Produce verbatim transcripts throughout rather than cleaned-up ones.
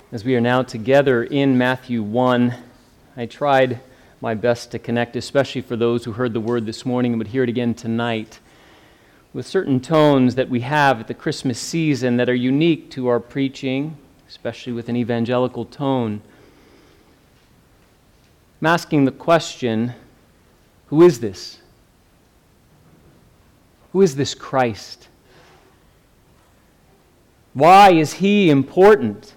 As we are now together in Matthew one, I tried my best to connect, especially for those who heard the word this morning and would hear it again tonight, with certain tones that we have at the Christmas season that are unique to our preaching, especially with an evangelical tone. I'm asking the question, who is this? Who is this Christ? Why is he important?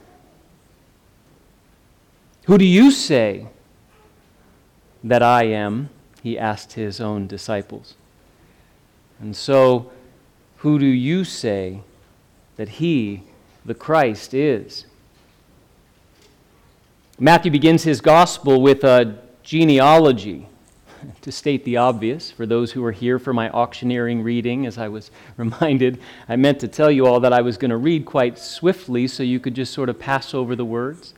Who do you say that I am? He asked his own disciples. And so, who do you say that he, the Christ, is? Matthew begins his gospel with a genealogy, to state the obvious. For those who were here for my auctioneering reading, as I was reminded, I meant to tell you all that I was going to read quite swiftly so you could just sort of pass over the words.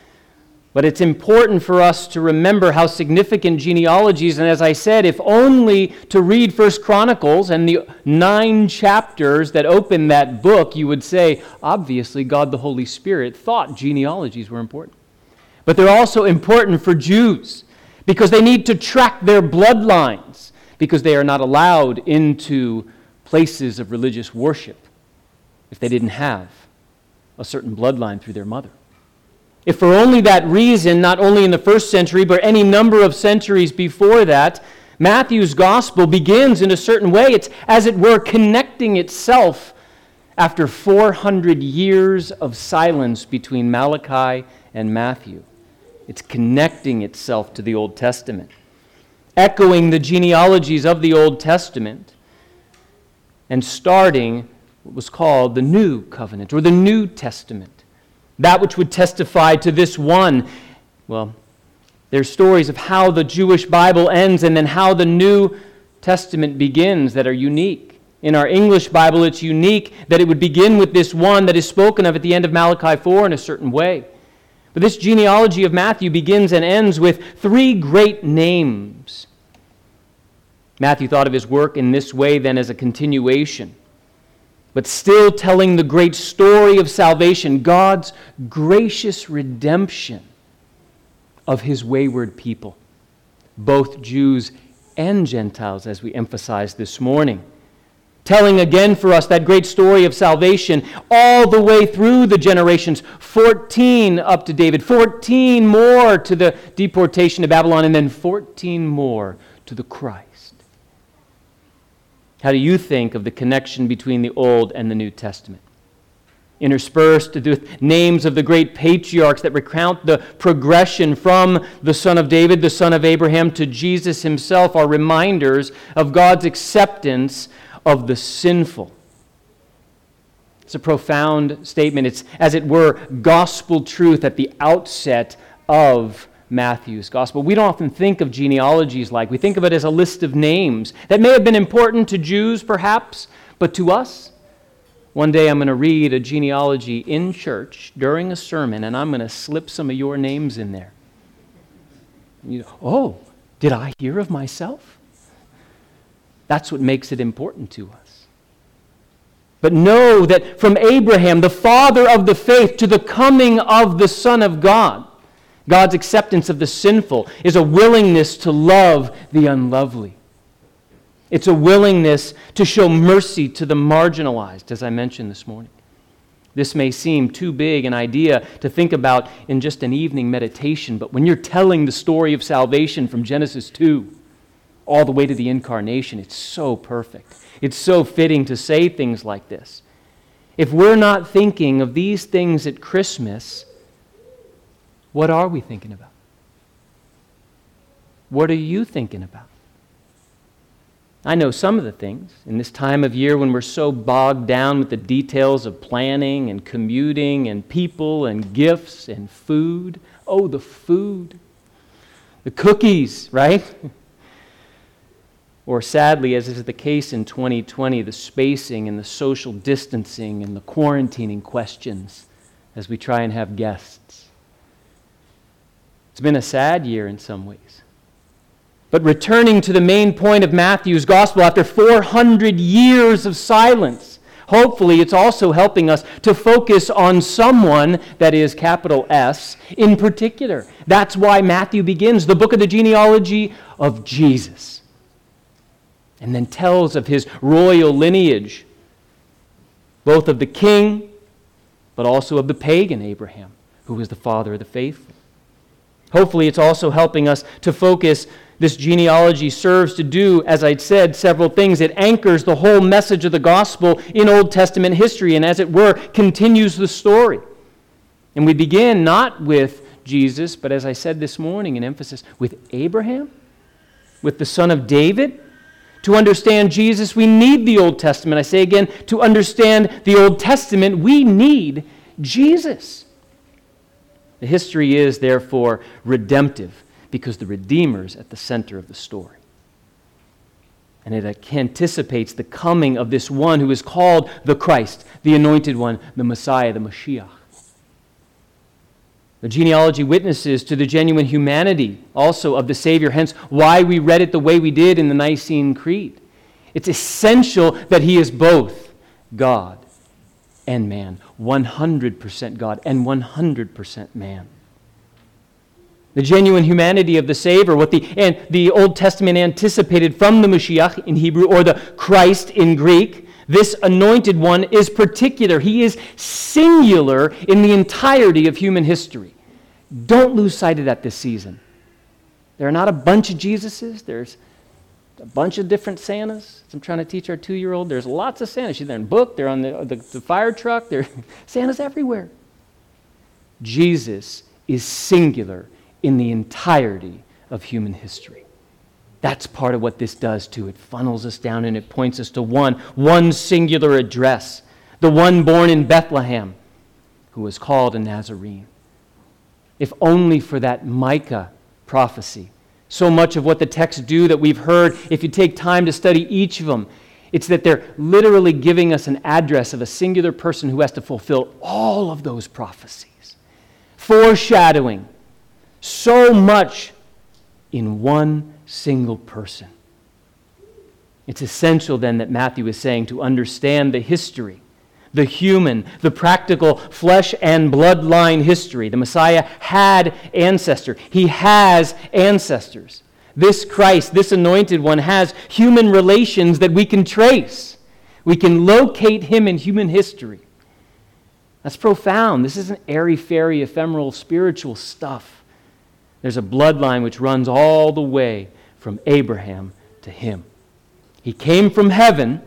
But it's important for us to remember how significant genealogies, and as I said, if only to read First Chronicles and the nine chapters that open that book, you would say, obviously God the Holy Spirit thought genealogies were important. But they're also important for Jews because they need to track their bloodlines because they are not allowed into places of religious worship if they didn't have a certain bloodline through their mother. If for only that reason, not only in the first century, but any number of centuries before that, Matthew's gospel begins in a certain way. It's, as it were, connecting itself after four hundred years of silence between Malachi and Matthew. It's connecting itself to the Old Testament, echoing the genealogies of the Old Testament, and starting what was called the New Covenant, or the New Testament. That which would testify to this one. Well, there's stories of how the Jewish Bible ends and then how the New Testament begins that are unique. In our English Bible, it's unique that it would begin with this one that is spoken of at the end of Malachi four in a certain way. But this genealogy of Matthew begins and ends with three great names. Matthew thought of his work in this way then as a continuation, but still telling the great story of salvation, God's gracious redemption of his wayward people, both Jews and Gentiles, as we emphasized this morning. Telling again for us that great story of salvation all the way through the generations, fourteen up to David, fourteen more to the deportation to Babylon, and then fourteen more to the Christ. How do you think of the connection between the Old and the New Testament? Interspersed with names of the great patriarchs that recount the progression from the son of David, the son of Abraham, to Jesus himself are reminders of God's acceptance of the sinful. It's a profound statement. It's, as it were, gospel truth at the outset of Matthew's gospel. We don't often think of genealogies like. We think of it as a list of names that may have been important to Jews, perhaps, but to us, one day I'm going to read a genealogy in church during a sermon, and I'm going to slip some of your names in there. You know, oh, did I hear of myself? That's what makes it important to us. But know that from Abraham, the father of the faith, to the coming of the Son of God, God's acceptance of the sinful is a willingness to love the unlovely. It's a willingness to show mercy to the marginalized, as I mentioned this morning. This may seem too big an idea to think about in just an evening meditation, but when you're telling the story of salvation from Genesis two all the way to the incarnation, it's so perfect. It's so fitting to say things like this. If we're not thinking of these things at Christmas, what are we thinking about? What are you thinking about? I know some of the things in this time of year when we're so bogged down with the details of planning and commuting and people and gifts and food. Oh, the food. The cookies, right? Or sadly, as is the case in twenty twenty, the spacing and the social distancing and the quarantining questions as we try and have guests. It's been a sad year in some ways. But returning to the main point of Matthew's gospel, after four hundred years of silence, Hopefully, it's also helping us to focus on someone, that is capital S, in particular. That's why Matthew begins the book of the genealogy of Jesus, and then tells of his royal lineage, both of the king, but also of the pagan Abraham, who was the father of the faithful. Hopefully, it's also helping us to focus. This genealogy serves to do, as I'd said, several things. It anchors the whole message of the gospel in Old Testament history, and as it were, continues the story. And we begin not with Jesus, but as I said this morning in emphasis, with Abraham, with the son of David. To understand Jesus, we need the Old Testament. I say again, to understand the Old Testament, we need Jesus. The history is, therefore, redemptive, because the Redeemer's at the center of the story. And it anticipates the coming of this one who is called the Christ, the Anointed One, the Messiah, the Mashiach. The genealogy witnesses to the genuine humanity also of the Savior, hence why we read it the way we did in the Nicene Creed. It's essential that he is both God and man, one hundred percent God and one hundred percent man. The genuine humanity of the Savior, what the, and the Old Testament anticipated from the Mashiach in Hebrew, or the Christ in Greek, this anointed one is particular. He is singular in the entirety of human history. Don't lose sight of that this season. There are not a bunch of Jesuses. There's a bunch of different Santas. I'm trying to teach our two-year-old. There's lots of Santas. They're in book. They're on the, the, the fire truck. There Santas everywhere. Jesus is singular in the entirety of human history. That's part of what this does too. It funnels us down and it points us to one, one singular address, the one born in Bethlehem, who was called a Nazarene. If only for that Micah prophecy. So much of what the texts do that we've heard, if you take time to study each of them, it's that they're literally giving us an address of a singular person who has to fulfill all of those prophecies. Foreshadowing so much in one single person. It's essential then that Matthew is saying to understand the history, the human, the practical flesh and bloodline history. The Messiah had ancestors. He has ancestors. This Christ, this anointed one, has human relations that we can trace. We can locate him in human history. That's profound. This isn't airy-fairy, ephemeral, spiritual stuff. There's a bloodline which runs all the way from Abraham to him. He came from heaven,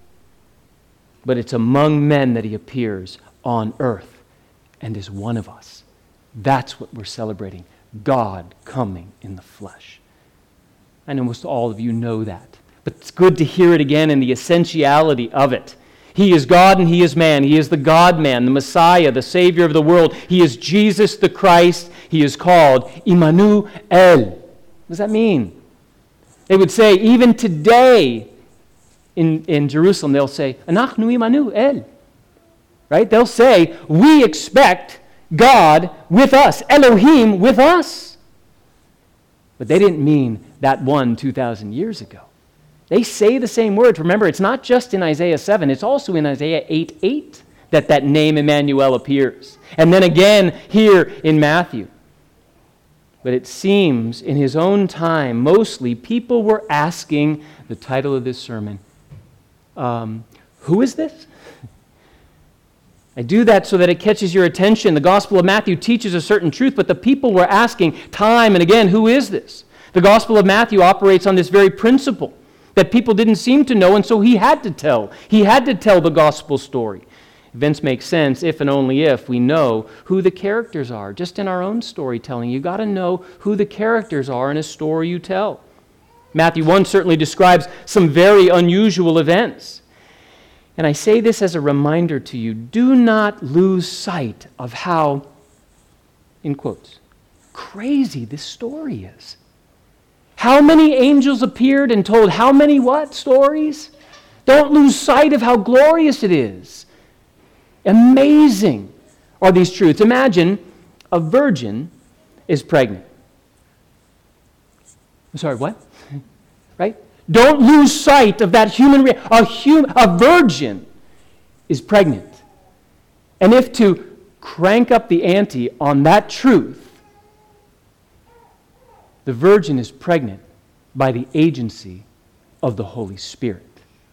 but it's among men that he appears on earth and is one of us. That's what we're celebrating, God coming in the flesh. I know most all of you know that, but it's good to hear it again in the essentiality of it. He is God and he is man. He is the God-man, the Messiah, the Savior of the world. He is Jesus the Christ. He is called Immanuel. What does that mean? They would say, even today in, in Jerusalem, they'll say, Anachnu Immanuel. Right? They'll say, we expect God with us, Elohim with us. But they didn't mean that one two thousand years ago. They say the same words. Remember, it's not just in Isaiah seven, it's also in Isaiah eight eight that that name Emmanuel appears. And then again here in Matthew. But it seems in his own time, mostly people were asking, the title of this sermon, um, who is this? I do that so that it catches your attention. The Gospel of Matthew teaches a certain truth, but the people were asking time and again, who is this? The Gospel of Matthew operates on this very principle that people didn't seem to know, and so he had to tell. He had to tell the gospel story. Events make sense if and only if we know who the characters are. Just in our own storytelling, you've got to know who the characters are in a story you tell. Matthew one certainly describes some very unusual events. And I say this as a reminder to you, do not lose sight of how, in quotes, crazy this story is. How many angels appeared and told how many what stories? Don't lose sight of how glorious it is. Amazing are these truths. Imagine a virgin is pregnant. I'm sorry, what? Right? Don't lose sight of that human, re- a, hum- a virgin is pregnant. And if to crank up the ante on that truth, the virgin is pregnant by the agency of the Holy Spirit.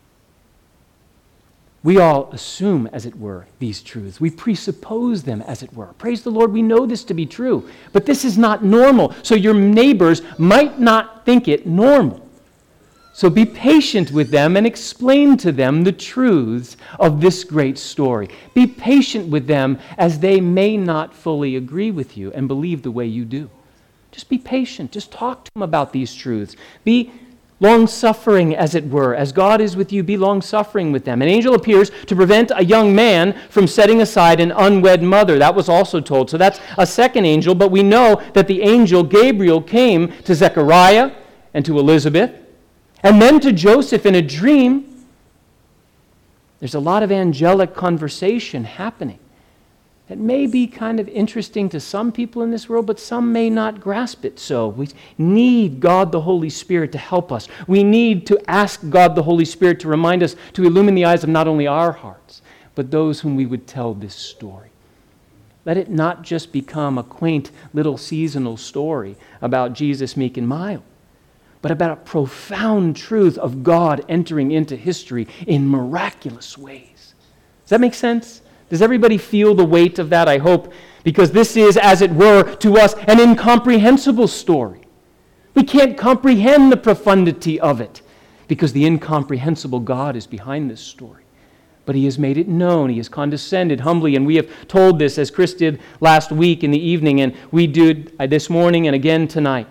We all assume, as it were, these truths. We presuppose them, as it were. Praise the Lord, we know this to be true. But this is not normal, so your neighbors might not think it normal. So be patient with them and explain to them the truths of this great story. Be patient with them as they may not fully agree with you and believe the way you do. Just be patient. Just talk to them about these truths. Be long-suffering, as it were. As God is with you, be long-suffering with them. An angel appears to prevent a young man from setting aside an unwed mother. That was also told. So that's a second angel, but we know that the angel Gabriel came to Zechariah and to Elizabeth, and then to Joseph in a dream. There's a lot of angelic conversation happening. It may be kind of interesting to some people in this world, but some may not grasp it so. We need God the Holy Spirit to help us. We need to ask God the Holy Spirit to remind us, to illumine the eyes of not only our hearts, but those whom we would tell this story. Let it not just become a quaint little seasonal story about Jesus meek and mild, but about a profound truth of God entering into history in miraculous ways. Does that make sense? Does everybody feel the weight of that? I hope, because this is, as it were, to us, an incomprehensible story. We can't comprehend the profundity of it, because the incomprehensible God is behind this story. But He has made it known. He has condescended humbly, and we have told this, as Chris did last week in the evening, and we did this morning and again tonight.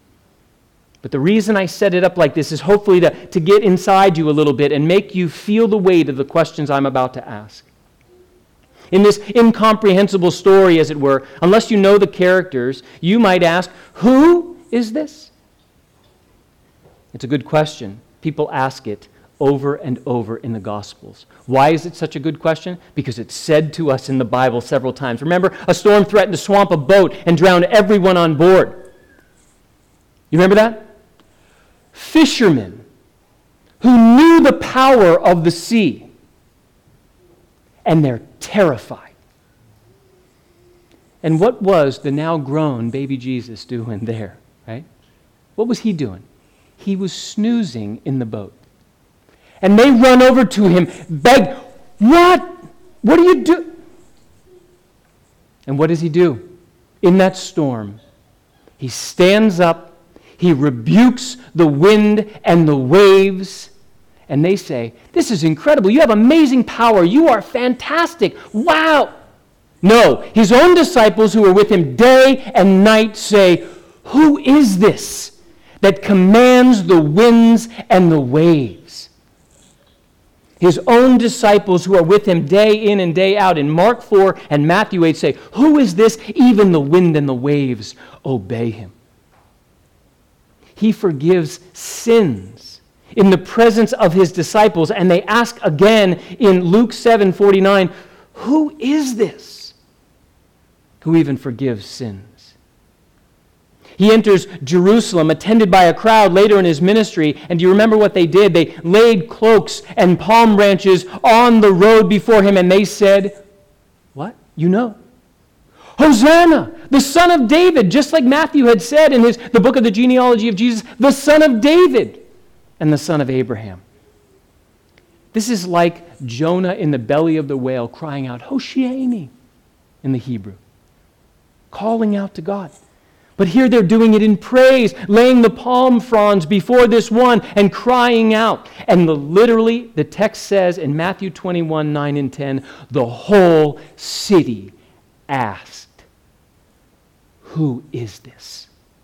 But the reason I set it up like this is hopefully to, to get inside you a little bit and make you feel the weight of the questions I'm about to ask. In this incomprehensible story, as it were, unless you know the characters, you might ask, who is this? It's a good question. People ask it over and over in the Gospels. Why is it such a good question? Because it's said to us in the Bible several times. Remember, a storm threatened to swamp a boat and drown everyone on board. You remember that? Fishermen who knew the power of the sea, and they're terrified. And what was the now grown baby Jesus doing there, right? What was he doing? He was snoozing in the boat. And they run over to him, beg, what? What do you do? And what does he do? In that storm, he stands up, he rebukes the wind and the waves, and they say, this is incredible. You have amazing power. You are fantastic. Wow. No, his own disciples who are with him day and night say, who is this that commands the winds and the waves? His own disciples who are with him day in and day out in Mark four and Matthew eight say, who is this? Even the wind and the waves obey him. He forgives sins in the presence of his disciples, and they ask again in Luke seven forty-nine, who is this who even forgives sins? He enters Jerusalem attended by a crowd later in his ministry, and do you remember what they did? They laid cloaks and palm branches on the road before him, and they said, what? You know. Hosanna, the Son of David, just like Matthew had said in his the book of the genealogy of Jesus, the Son of David and the Son of Abraham. This is like Jonah in the belly of the whale crying out, Hoshiani, in the Hebrew, calling out to God. But here they're doing it in praise, laying the palm fronds before this one and crying out. And the, literally, the text says in Matthew twenty-one, nine and ten, the whole city asked, who is this?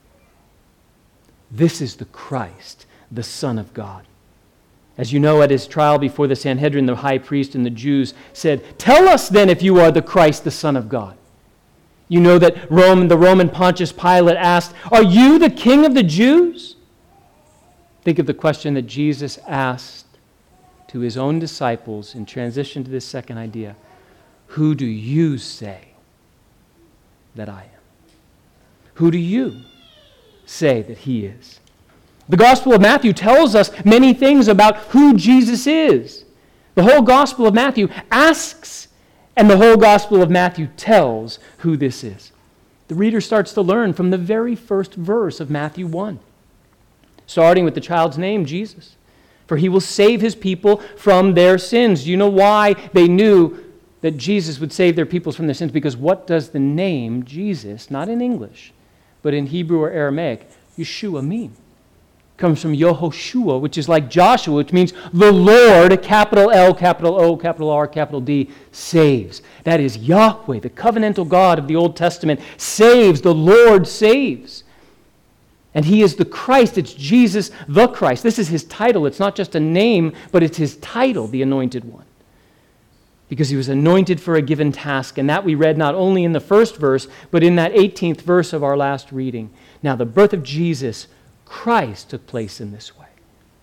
This is the Christ, the Son of God. As you know, at his trial before the Sanhedrin, the high priest and the Jews said, tell us then if you are the Christ, the Son of God. You know that Rome, the Roman Pontius Pilate asked, are you the King of the Jews? Think of the question that Jesus asked to his own disciples in transition to this second idea. Who do you say that I am? Who do you say that he is? The Gospel of Matthew tells us many things about who Jesus is. The whole Gospel of Matthew asks, and the whole Gospel of Matthew tells who this is. The reader starts to learn from the very first verse of Matthew one, starting with the child's name, Jesus. For he will save his people from their sins. Do you know why they knew that Jesus would save their people from their sins? Because what does the name Jesus, not in English, but in Hebrew or Aramaic, Yeshua mean? It comes from Yehoshua, which is like Joshua, which means the Lord, capital L, capital O, capital R, capital D, saves. That is Yahweh, the covenantal God of the Old Testament, saves. The Lord saves. And he is the Christ. It's Jesus the Christ. This is his title. It's not just a name, but it's his title, the Anointed One. Because he was anointed for a given task. And that we read not only in the first verse, but in that eighteenth verse of our last reading. Now, the birth of Jesus Christ took place in this way.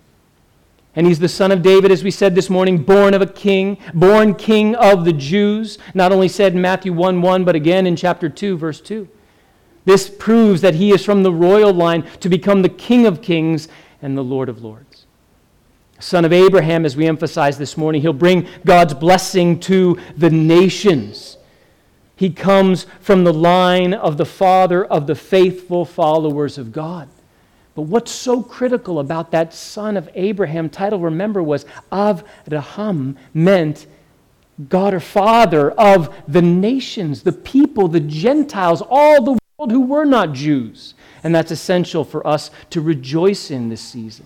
And he's the son of David, as we said this morning, born of a king, born king of the Jews. Not only said in Matthew one one, but again in chapter two, verse two. This proves that he is from the royal line to become the King of Kings and the Lord of Lords. Son of Abraham, as we emphasized this morning, he'll bring God's blessing to the nations. He comes from the line of the father of the faithful followers of God. But what's so critical about that son of Abraham title, remember, was Avraham, meant God or father of the nations, the people, the Gentiles, all the who were not Jews. And that's essential for us to rejoice in this season,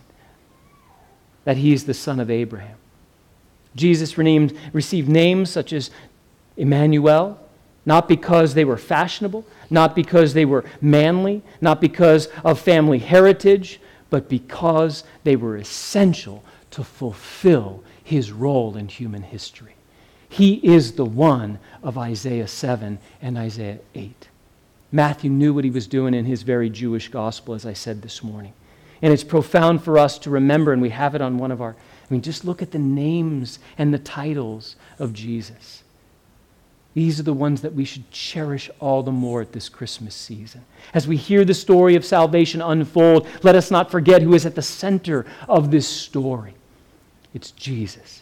that he is the son of Abraham. Jesus renamed, received names such as Emmanuel, not because they were fashionable, not because they were manly, not because of family heritage, but because they were essential to fulfill his role in human history. He is the one of Isaiah seven and Isaiah eight. Matthew knew what he was doing in his very Jewish gospel, as I said this morning. And it's profound for us to remember, and we have it on one of our, I mean, just look at the names and the titles of Jesus. These are the ones that we should cherish all the more at this Christmas season. As we hear the story of salvation unfold, let us not forget who is at the center of this story. It's Jesus.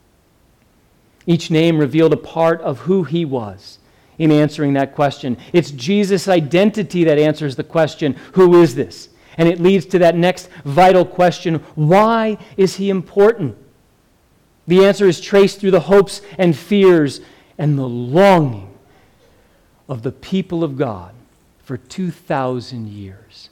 Each name revealed a part of who he was in answering that question. It's Jesus' identity that answers the question, who is this? And it leads to that next vital question, why is he important? The answer is traced through the hopes and fears and the longing of the people of God for two thousand years.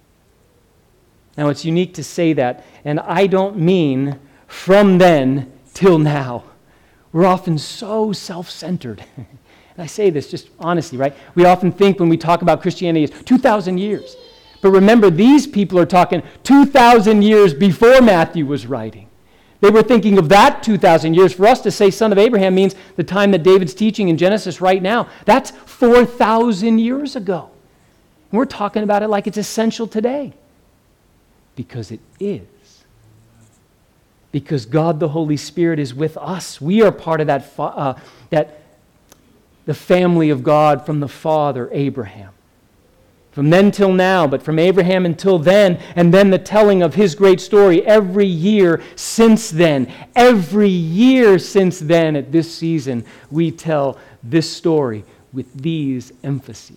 Now, it's unique to say that, and I don't mean from then till now. We're often so self-centered. And I say this just honestly, right? We often think when we talk about Christianity is two thousand years. But remember, these people are talking two thousand years before Matthew was writing. They were thinking of that two thousand years. For us to say son of Abraham means the time that David's teaching in Genesis right now. That's four thousand years ago. And we're talking about it like it's essential today. Because it is. Because God the Holy Spirit is with us. We are part of that, uh, that the family of God from the father Abraham. From then till now, but from Abraham until then, and then the telling of his great story every year since then. Every year since then at this season, we tell this story with these emphases.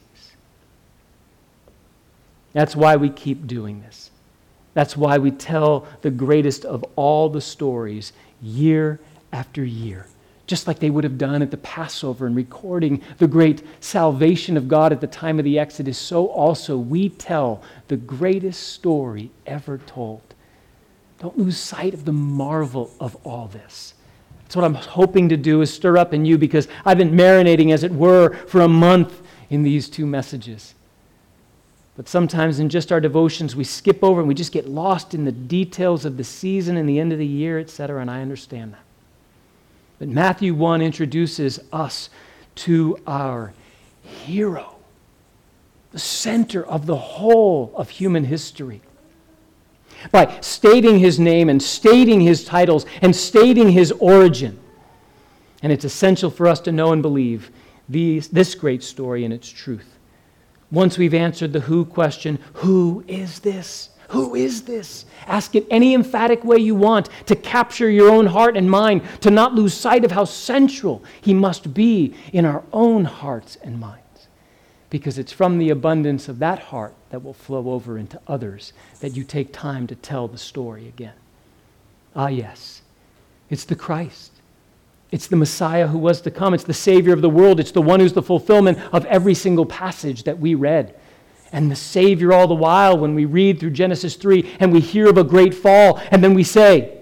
That's why we keep doing this. That's why we tell the greatest of all the stories year after year. Just like they would have done at the Passover and recording the great salvation of God at the time of the Exodus, so also we tell the greatest story ever told. Don't lose sight of the marvel of all this. That's what I'm hoping to do, is stir up in you, because I've been marinating, as it were, for a month in these two messages. But sometimes in just our devotions, we skip over and we just get lost in the details of the season and the end of the year, et cetera, and I understand that. But Matthew one introduces us to our hero, the center of the whole of human history. By stating his name and stating his titles and stating his origin. And it's essential for us to know and believe these, this great story and its truth. Once we've answered the who question, who is this? Who is this? Ask it any emphatic way you want to capture your own heart and mind, to not lose sight of how central he must be in our own hearts and minds. Because it's from the abundance of that heart that will flow over into others that you take time to tell the story again. Ah, yes, it's the Christ. It's the Messiah who was to come. It's the Savior of the world. It's the one who's the fulfillment of every single passage that we read. And the Savior all the while when we read through Genesis three and we hear of a great fall and then we say,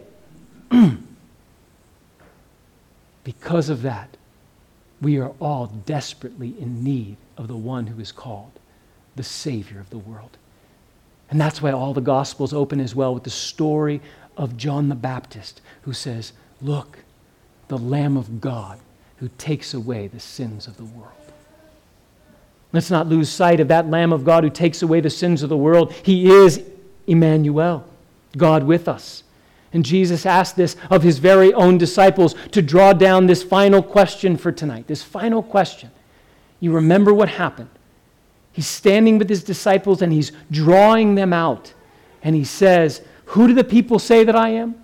because of that, we are all desperately in need of the one who is called the Savior of the world. And that's why all the Gospels open as well with the story of John the Baptist who says, look, the Lamb of God who takes away the sins of the world. Let's not lose sight of that Lamb of God who takes away the sins of the world. He is Emmanuel, God with us. And Jesus asked this of his very own disciples to draw down this final question for tonight, this final question. You remember what happened. He's standing with his disciples and he's drawing them out. And he says, who do the people say that I am?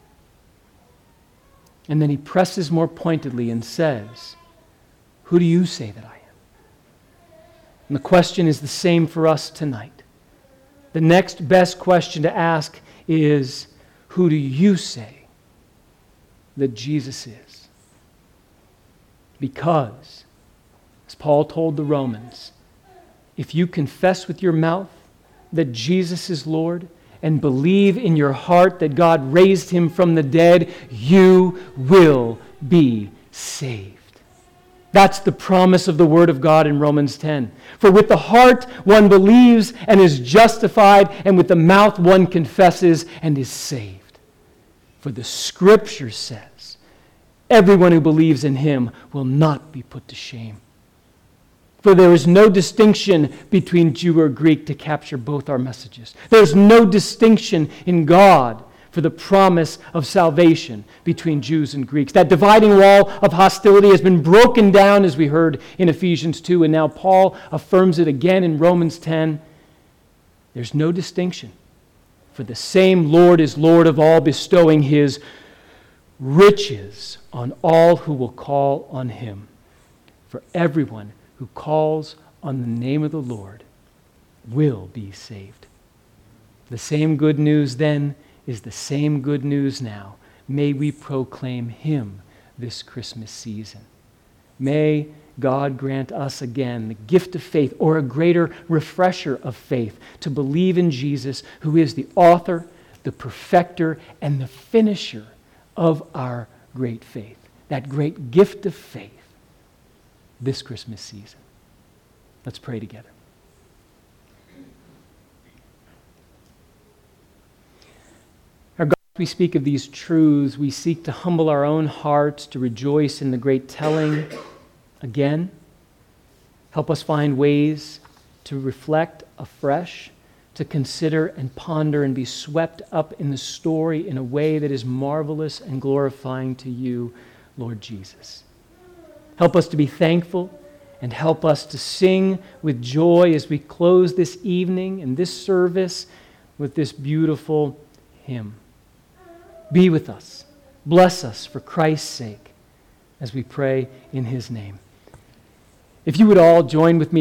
And then he presses more pointedly and says, who do you say that I am? And the question is the same for us tonight. The next best question to ask is, who do you say that Jesus is? Because, as Paul told the Romans, if you confess with your mouth that Jesus is Lord and believe in your heart that God raised him from the dead, you will be saved. That's the promise of the Word of God in Romans ten. For with the heart one believes and is justified, and with the mouth one confesses and is saved. For the Scripture says, everyone who believes in him will not be put to shame. For there is no distinction between Jew or Greek to capture both our messages. There's no distinction in God for the promise of salvation between Jews and Greeks. That dividing wall of hostility has been broken down, as we heard in Ephesians two, and now Paul affirms it again in Romans ten. There's no distinction, for the same Lord is Lord of all, bestowing his riches on all who will call on him. For everyone who calls on the name of the Lord will be saved. The same good news then is the same good news now. May we proclaim him this Christmas season. May God grant us again the gift of faith, or a greater refresher of faith, to believe in Jesus, who is the author, the perfecter, and the finisher of our great faith. That great gift of faith this Christmas season. Let's pray together. Our God, as we speak of these truths, we seek to humble our own hearts to rejoice in the great telling again. Help us find ways to reflect afresh, to consider and ponder and be swept up in the story in a way that is marvelous and glorifying to you, Lord Jesus. Help us to be thankful and help us to sing with joy as we close this evening and this service with this beautiful hymn. Be with us. Bless us for Christ's sake as we pray in his name. If you would all join with me